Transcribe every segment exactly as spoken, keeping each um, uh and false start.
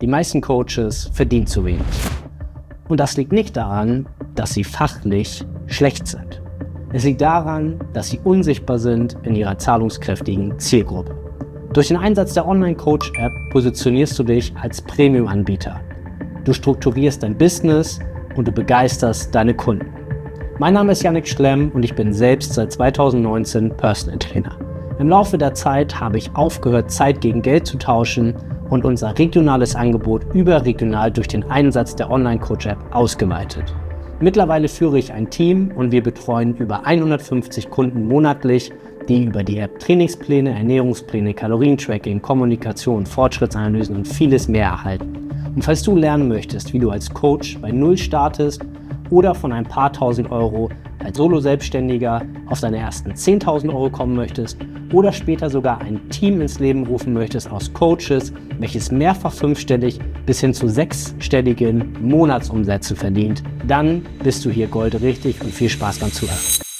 Die meisten Coaches verdienen zu wenig. Und das liegt nicht daran, dass sie fachlich schlecht sind. Es liegt daran, dass sie unsichtbar sind in ihrer zahlungskräftigen Zielgruppe. Durch den Einsatz der Online-Coach-App positionierst du dich als Premium-Anbieter. Du strukturierst dein Business und du begeisterst deine Kunden. Mein Name ist Yannick Schlemm und ich bin selbst seit zweitausendneunzehn Personal Trainer. Im Laufe der Zeit habe ich aufgehört, Zeit gegen Geld zu tauschen und unser regionales Angebot überregional durch den Einsatz der Online-Coach-App ausgeweitet. Mittlerweile führe ich ein Team und wir betreuen über hundertfünfzig Kunden monatlich, die über die App Trainingspläne, Ernährungspläne, Kalorientracking, Kommunikation, Fortschrittsanalysen und vieles mehr erhalten. Und falls du lernen möchtest, wie du als Coach bei Null startest oder von ein paar tausend Euro als Solo-Selbstständiger auf deine ersten zehntausend Euro kommen möchtest oder später sogar ein Team ins Leben rufen möchtest aus Coaches, welches mehrfach fünfstellig bis hin zu sechsstelligen Monatsumsätze verdient, dann bist du hier goldrichtig und viel Spaß beim Zuhören.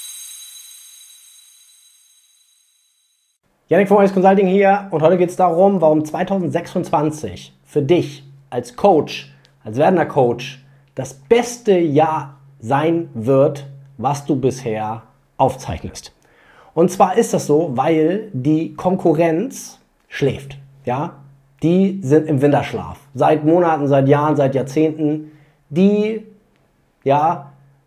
Yannick von Voice Consulting hier und heute geht es darum, warum zweitausendsechsundzwanzig für dich als Coach, als werdender Coach das beste Jahr sein wird, was du bisher aufzeichnest. Und zwar ist das so, weil die Konkurrenz schläft. Ja? Die sind im Winterschlaf. Seit Monaten, seit Jahren, seit Jahrzehnten. Die ja,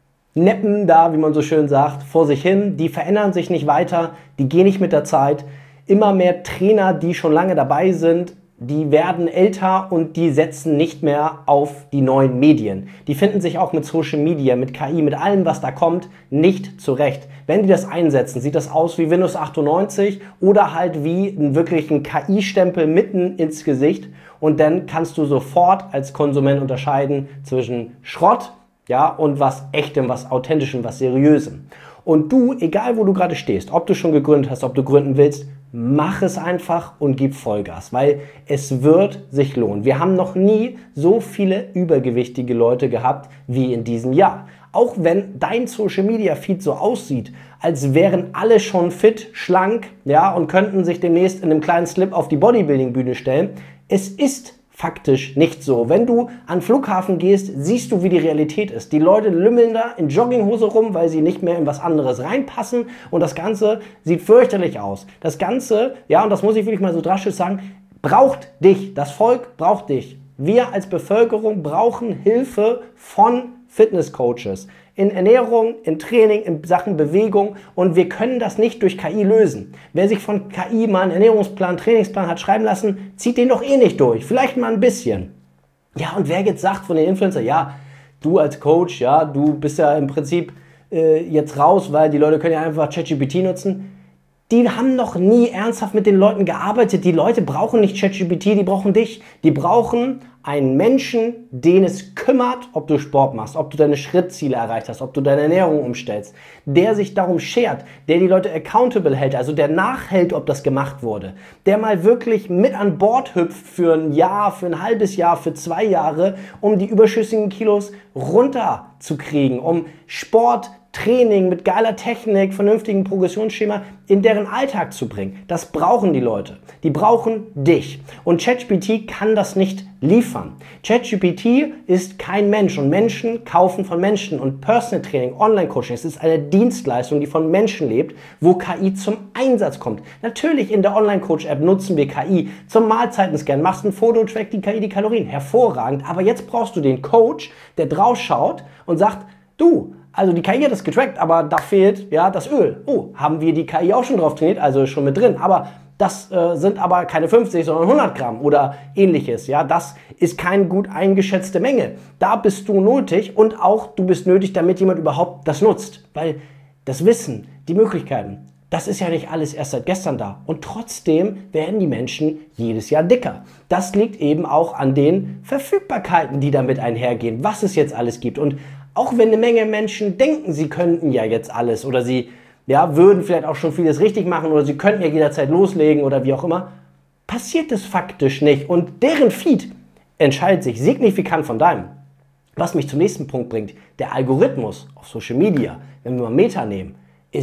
neppen da, wie man so schön sagt, vor sich hin. Die verändern sich nicht weiter. Die gehen nicht mit der Zeit. Immer mehr Trainer, die schon lange dabei sind, die werden älter und die setzen nicht mehr auf die neuen Medien. Die finden sich auch mit Social Media, mit K I, mit allem, was da kommt, nicht zurecht. Wenn die das einsetzen, sieht das aus wie Windows achtundneunzig oder halt wie einen wirklichen K I-Stempel mitten ins Gesicht. Und dann kannst du sofort als Konsument unterscheiden zwischen Schrott, ja, und was Echtem, was Authentischem, was Seriösem. Und du, egal wo du gerade stehst, ob du schon gegründet hast, ob du gründen willst, mach es einfach und gib Vollgas, weil es wird sich lohnen. Wir haben noch nie so viele übergewichtige Leute gehabt wie in diesem Jahr. Auch wenn dein Social Media Feed so aussieht, als wären alle schon fit, schlank, ja, und könnten sich demnächst in einem kleinen Slip auf die Bodybuilding-Bühne stellen, es ist faktisch nicht so. Wenn du an den Flughafen gehst, siehst du, wie die Realität ist. Die Leute lümmeln da in Jogginghose rum, weil sie nicht mehr in was anderes reinpassen und das Ganze sieht fürchterlich aus. Das Ganze, ja, und das muss ich wirklich mal so drastisch sagen, braucht dich. Das Volk braucht dich. Wir als Bevölkerung brauchen Hilfe von Fitnesscoaches. In Ernährung, in Training, in Sachen Bewegung und wir können das nicht durch K I lösen. Wer sich von K I mal einen Ernährungsplan, Trainingsplan hat schreiben lassen, zieht den doch eh nicht durch. Vielleicht mal ein bisschen. Ja, und wer jetzt sagt von den Influencern, ja, du als Coach, ja, du bist ja im Prinzip äh, jetzt raus, weil die Leute können ja einfach ChatGPT nutzen. Die haben noch nie ernsthaft mit den Leuten gearbeitet. Die Leute brauchen nicht ChatGPT, die brauchen dich. Die brauchen einen Menschen, den es kümmert, ob du Sport machst, ob du deine Schrittziele erreicht hast, ob du deine Ernährung umstellst, der sich darum schert, der die Leute accountable hält, also der nachhält, ob das gemacht wurde, der mal wirklich mit an Bord hüpft für ein Jahr, für ein halbes Jahr, für zwei Jahre, um die überschüssigen Kilos runterzukriegen, um Sport, Training mit geiler Technik, vernünftigen Progressionsschema in deren Alltag zu bringen. Das brauchen die Leute. Die brauchen dich. Und ChatGPT kann das nicht liefern. ChatGPT ist kein Mensch und Menschen kaufen von Menschen und Personal Training, Online-Coaching, es ist eine Dienstleistung, die von Menschen lebt, wo K I zum Einsatz kommt. Natürlich in der Online-Coach-App nutzen wir K I zum Mahlzeitenscan, machst ein Foto und trackt die K I die Kalorien. Hervorragend. Aber jetzt brauchst du den Coach, der drauf schaut und sagt, du, also die K I hat das getrackt, aber da fehlt ja das Öl. Oh, haben wir die K I auch schon drauf trainiert, also schon mit drin. Aber das äh, sind aber keine fünfzig, sondern hundert Gramm oder ähnliches. Ja, das ist keine gut eingeschätzte Menge. Da bist du nötig und auch du bist nötig, damit jemand überhaupt das nutzt. Weil das Wissen, die Möglichkeiten, das ist ja nicht alles erst seit gestern da. Und trotzdem werden die Menschen jedes Jahr dicker. Das liegt eben auch an den Verfügbarkeiten, die damit einhergehen, was es jetzt alles gibt. Und auch wenn eine Menge Menschen denken, sie könnten ja jetzt alles oder sie ja, würden vielleicht auch schon vieles richtig machen oder sie könnten ja jederzeit loslegen oder wie auch immer, passiert es faktisch nicht. Und deren Feed entscheidet sich signifikant von deinem. Was mich zum nächsten Punkt bringt, der Algorithmus auf Social Media, wenn wir mal Meta nehmen, ist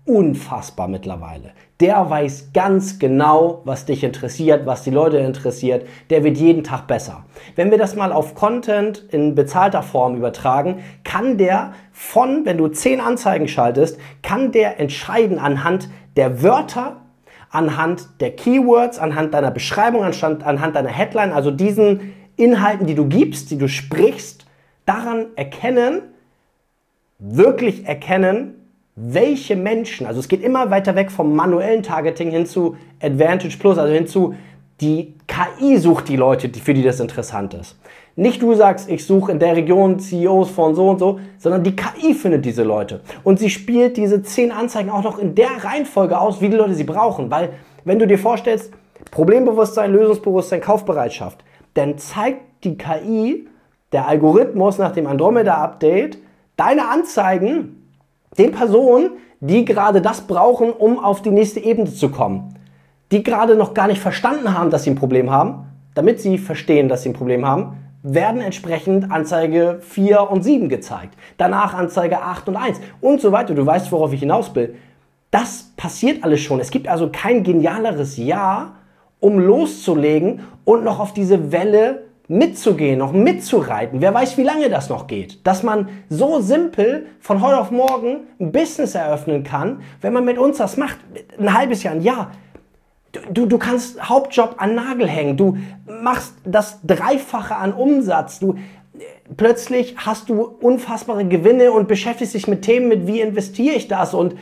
unfassbar mittlerweile. Der weiß ganz genau, was dich interessiert, was die Leute interessiert. Der wird jeden Tag besser. Wenn wir das mal auf Content in bezahlter Form übertragen, kann der von, wenn du zehn Anzeigen schaltest, kann der entscheiden anhand der Wörter, anhand der Keywords, anhand deiner Beschreibung, anhand, anhand deiner Headline, also diesen Inhalten, die du gibst, die du sprichst, daran erkennen, wirklich erkennen, welche Menschen, also es geht immer weiter weg vom manuellen Targeting hin zu Advantage Plus, also hin zu die K I sucht die Leute, für die das interessant ist. Nicht du sagst, ich suche in der Region C E Os von so und so, sondern die K I findet diese Leute. Und sie spielt diese zehn Anzeigen auch noch in der Reihenfolge aus, wie die Leute sie brauchen. Weil, wenn du dir vorstellst, Problembewusstsein, Lösungsbewusstsein, Kaufbereitschaft, dann zeigt die K I, der Algorithmus nach dem Andromeda-Update, deine Anzeigen den Personen, die gerade das brauchen, um auf die nächste Ebene zu kommen. Die gerade noch gar nicht verstanden haben, dass sie ein Problem haben. Damit sie verstehen, dass sie ein Problem haben, werden entsprechend Anzeige vier und sieben gezeigt. Danach Anzeige acht und eins und so weiter. Du weißt, worauf ich hinaus will. Das passiert alles schon. Es gibt also kein genialeres Jahr, um loszulegen und noch auf diese Welle mitzugehen, noch mitzureiten. Wer weiß, wie lange das noch geht. Dass man so simpel von heute auf morgen ein Business eröffnen kann, wenn man mit uns das macht, ein halbes Jahr, ein Jahr. Du, du kannst Hauptjob an Nagel hängen, du machst das Dreifache an Umsatz, du plötzlich hast du unfassbare Gewinne und beschäftigst dich mit Themen mit, wie investiere ich das und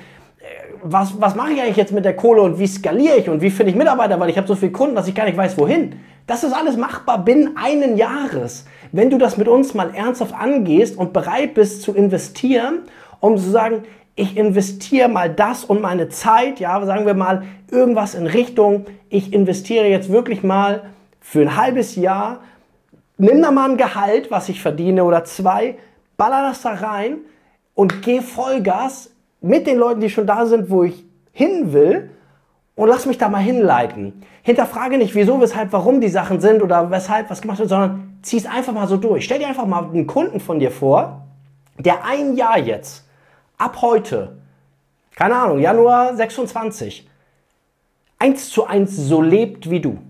was, was mache ich eigentlich jetzt mit der Kohle und wie skaliere ich und wie finde ich Mitarbeiter, weil ich habe so viele Kunden, dass ich gar nicht weiß, wohin. Das ist alles machbar binnen einen Jahres. Wenn du das mit uns mal ernsthaft angehst und bereit bist zu investieren, um zu sagen, ich investiere mal das und meine Zeit, ja, sagen wir mal irgendwas in Richtung, ich investiere jetzt wirklich mal für ein halbes Jahr, nimm da mal ein Gehalt, was ich verdiene oder zwei, baller das da rein und geh Vollgas mit den Leuten, die schon da sind, wo ich hin will und lass mich da mal hinleiten. Hinterfrage nicht, wieso, weshalb, warum die Sachen sind oder weshalb was gemacht wird, sondern zieh es einfach mal so durch. Stell dir einfach mal einen Kunden von dir vor, der ein Jahr jetzt, ab heute, keine Ahnung, Januar sechsundzwanzig, eins zu eins so lebt wie du.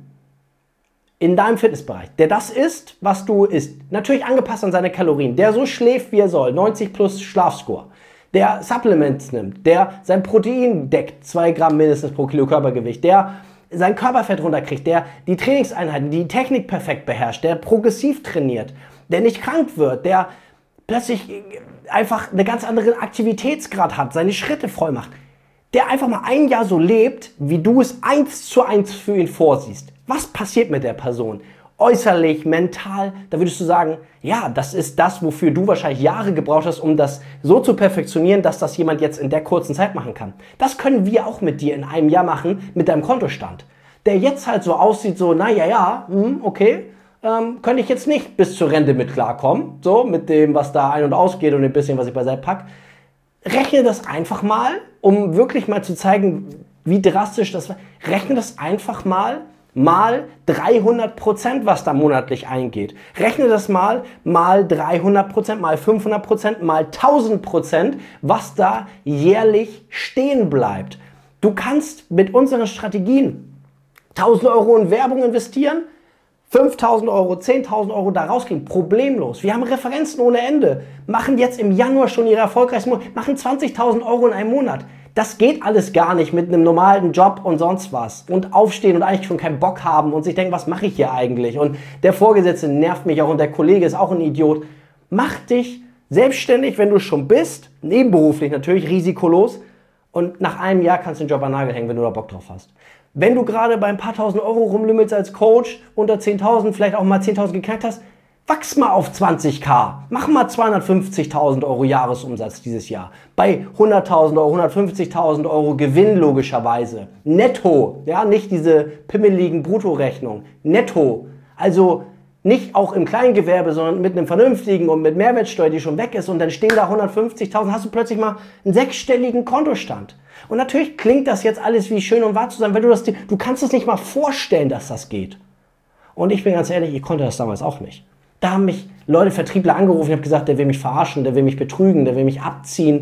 In deinem Fitnessbereich. Der das isst, was du isst. Natürlich angepasst an seine Kalorien. Der so schläft, wie er soll. neunzig plus Schlafscore. Der Supplements nimmt. Der sein Protein deckt. zwei Gramm mindestens pro Kilo Körpergewicht. Der sein Körperfett runterkriegt. Der die Trainingseinheiten, die Technik perfekt beherrscht. Der progressiv trainiert. Der nicht krank wird. Der plötzlich einfach einen ganz anderen Aktivitätsgrad hat. Seine Schritte voll macht. Der einfach mal ein Jahr so lebt, wie du es eins zu eins für ihn vorsiehst. Was passiert mit der Person? Äußerlich, mental, da würdest du sagen, ja, das ist das, wofür du wahrscheinlich Jahre gebraucht hast, um das so zu perfektionieren, dass das jemand jetzt in der kurzen Zeit machen kann. Das können wir auch mit dir in einem Jahr machen, mit deinem Kontostand. Der jetzt halt so aussieht, so, naja, ja, hm, okay, ähm, könnte ich jetzt nicht bis zur Rente mit klarkommen, so, mit dem, was da ein- und ausgeht und ein bisschen, was ich beiseite packe. Rechne das einfach mal, um wirklich mal zu zeigen, wie drastisch das war. Rechne das einfach mal mal dreihundert Prozent, was da monatlich eingeht. Rechne das mal mal dreihundert Prozent, mal fünfhundert Prozent, mal tausend Prozent, was da jährlich stehen bleibt. Du kannst mit unseren Strategien tausend Euro in Werbung investieren, fünftausend Euro, zehntausend Euro da rauskriegen, problemlos. Wir haben Referenzen ohne Ende, machen jetzt im Januar schon ihre erfolgreichsten Monate, machen zwanzigtausend Euro in einem Monat. Das geht alles gar nicht mit einem normalen Job und sonst was. Und aufstehen und eigentlich schon keinen Bock haben und sich denken, was mache ich hier eigentlich? Und der Vorgesetzte nervt mich auch und der Kollege ist auch ein Idiot. Mach dich selbstständig, wenn du schon bist, nebenberuflich natürlich, risikolos. Und nach einem Jahr kannst du den Job an den Nagel hängen, wenn du da Bock drauf hast. Wenn du gerade bei ein paar tausend Euro rumlümmelst als Coach, unter zehntausend, vielleicht auch mal zehntausend geknackt hast, wachs mal auf zwanzigtausend. Mach mal zweihundertfünfzigtausend Euro Jahresumsatz dieses Jahr. Bei hunderttausend Euro, hundertfünfzigtausend Euro Gewinn logischerweise. Netto, ja, nicht diese pimmeligen Bruttorechnung. Netto. Also nicht auch im Kleingewerbe, sondern mit einem vernünftigen und mit Mehrwertsteuer, die schon weg ist und dann stehen da hundertfünfzigtausend, hast du plötzlich mal einen sechsstelligen Kontostand. Und natürlich klingt das jetzt alles wie schön und wahr zu sein, weil du das, du kannst es nicht mal vorstellen, dass das geht. Und ich bin ganz ehrlich, ich konnte das damals auch nicht. Da haben mich Leute, Vertriebler angerufen, ich habe gesagt, der will mich verarschen, der will mich betrügen, der will mich abziehen,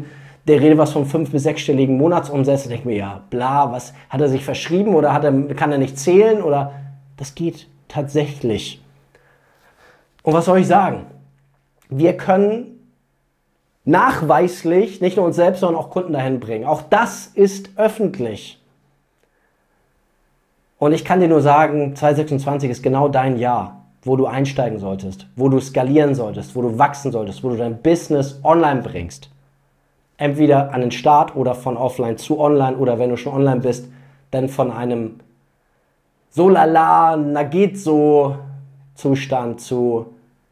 der redet was von fünf- bis sechsstelligen Monatsumsätzen. Ich denke mir, ja, bla, was, hat er sich verschrieben oder hat er, kann er nicht zählen? Oder das geht tatsächlich. Und was soll ich sagen? Wir können nachweislich nicht nur uns selbst, sondern auch Kunden dahin bringen. Auch das ist öffentlich. Und ich kann dir nur sagen, zweitausendsechsundzwanzig ist genau dein Jahr, wo du einsteigen solltest, wo du skalieren solltest, wo du wachsen solltest, wo du dein Business online bringst. Entweder an den Start oder von offline zu online oder wenn du schon online bist, dann von einem so lala, na geht so Zustand zu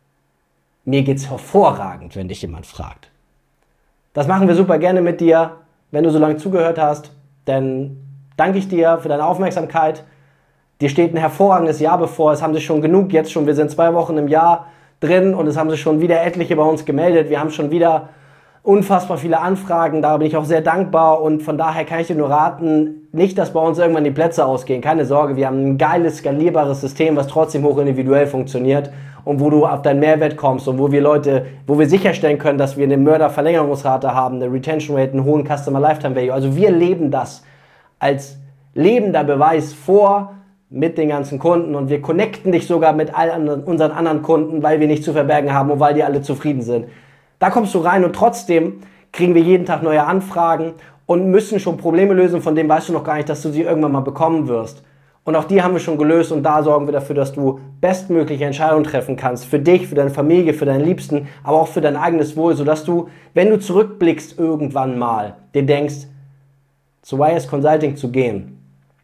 mir geht's hervorragend, wenn dich jemand fragt. Das machen wir super gerne mit dir, wenn du so lange zugehört hast, denn danke ich dir für deine Aufmerksamkeit. Dir steht ein hervorragendes Jahr bevor, es haben sich schon genug jetzt schon, wir sind zwei Wochen im Jahr drin und es haben sich schon wieder etliche bei uns gemeldet, wir haben schon wieder unfassbar viele Anfragen, da bin ich auch sehr dankbar und von daher kann ich dir nur raten, nicht, dass bei uns irgendwann die Plätze ausgehen, keine Sorge, wir haben ein geiles, skalierbares System, was trotzdem hoch individuell funktioniert und wo du auf deinen Mehrwert kommst und wo wir Leute, wo wir sicherstellen können, dass wir eine Mörderverlängerungsrate haben, eine Retention Rate, einen hohen Customer Lifetime Value, also wir leben das als lebender Beweis vor mit den ganzen Kunden und wir connecten dich sogar mit all anderen, unseren anderen Kunden, weil wir nichts zu verbergen haben und weil die alle zufrieden sind. Da kommst du rein und trotzdem kriegen wir jeden Tag neue Anfragen und müssen schon Probleme lösen, von denen weißt du noch gar nicht, dass du sie irgendwann mal bekommen wirst. Und auch die haben wir schon gelöst und da sorgen wir dafür, dass du bestmögliche Entscheidungen treffen kannst. Für dich, für deine Familie, für deinen Liebsten, aber auch für dein eigenes Wohl, sodass du, wenn du zurückblickst irgendwann mal, dir denkst, zu Y S Consulting zu gehen,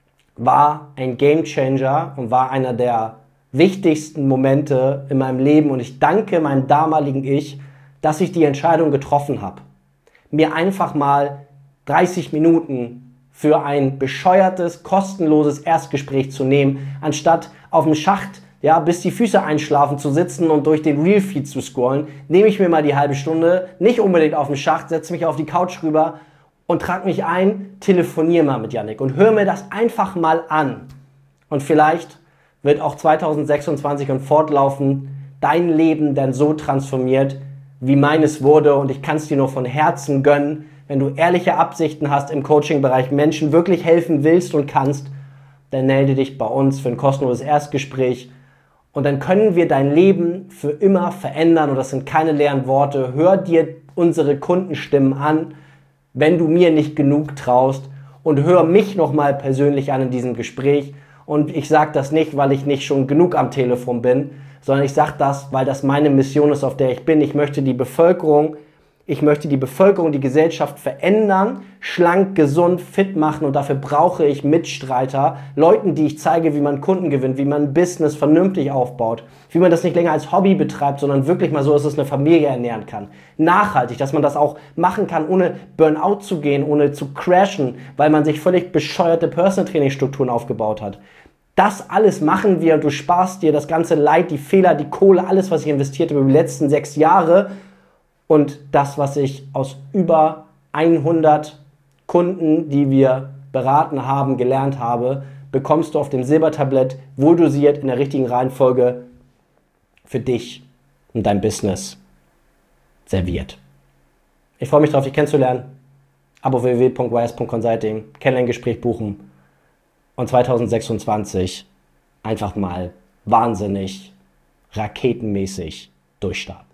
war ein Gamechanger und war einer der wichtigsten Momente in meinem Leben und ich danke meinem damaligen Ich, dass ich die Entscheidung getroffen habe, mir einfach mal dreißig Minuten für ein bescheuertes, kostenloses Erstgespräch zu nehmen, anstatt auf dem Schacht, ja, bis die Füße einschlafen zu sitzen und durch den Reel-Feed zu scrollen, nehme ich mir mal die halbe Stunde, nicht unbedingt auf dem Schacht, setze mich auf die Couch rüber und trage mich ein, telefoniere mal mit Yannick und hör mir das einfach mal an. Und vielleicht wird auch zweitausendsechsundzwanzig und fortlaufend dein Leben dann so transformiert, wie meines wurde und ich kann es dir nur von Herzen gönnen, wenn du ehrliche Absichten hast im Coaching-Bereich, Menschen wirklich helfen willst und kannst, dann melde dich bei uns für ein kostenloses Erstgespräch und dann können wir dein Leben für immer verändern und das sind keine leeren Worte. Hör dir unsere Kundenstimmen an, wenn du mir nicht genug traust und hör mich nochmal persönlich an in diesem Gespräch und ich sage das nicht, weil ich nicht schon genug am Telefon bin, sondern ich sage das, weil das meine Mission ist, auf der ich bin. Ich möchte die Bevölkerung, ich möchte die Bevölkerung, die Gesellschaft verändern, schlank, gesund, fit machen und dafür brauche ich Mitstreiter, Leuten, die ich zeige, wie man Kunden gewinnt, wie man ein Business vernünftig aufbaut, wie man das nicht länger als Hobby betreibt, sondern wirklich mal so, dass es eine Familie ernähren kann. Nachhaltig, dass man das auch machen kann, ohne Burnout zu gehen, ohne zu crashen, weil man sich völlig bescheuerte Personal Training Strukturen aufgebaut hat. Das alles machen wir und du sparst dir das ganze Leid, die Fehler, die Kohle, alles, was ich investiert habe über die letzten sechs Jahre und das, was ich aus über hundert Kunden, die wir beraten haben, gelernt habe, bekommst du auf dem Silbertablett wohldosiert in der richtigen Reihenfolge für dich und dein Business serviert. Ich freue mich darauf, dich kennenzulernen. Abo w w w punkt y s punkt consulting, Kennenlerngespräch buchen. Und zweitausendsechsundzwanzig einfach mal wahnsinnig, raketenmäßig durchstarten.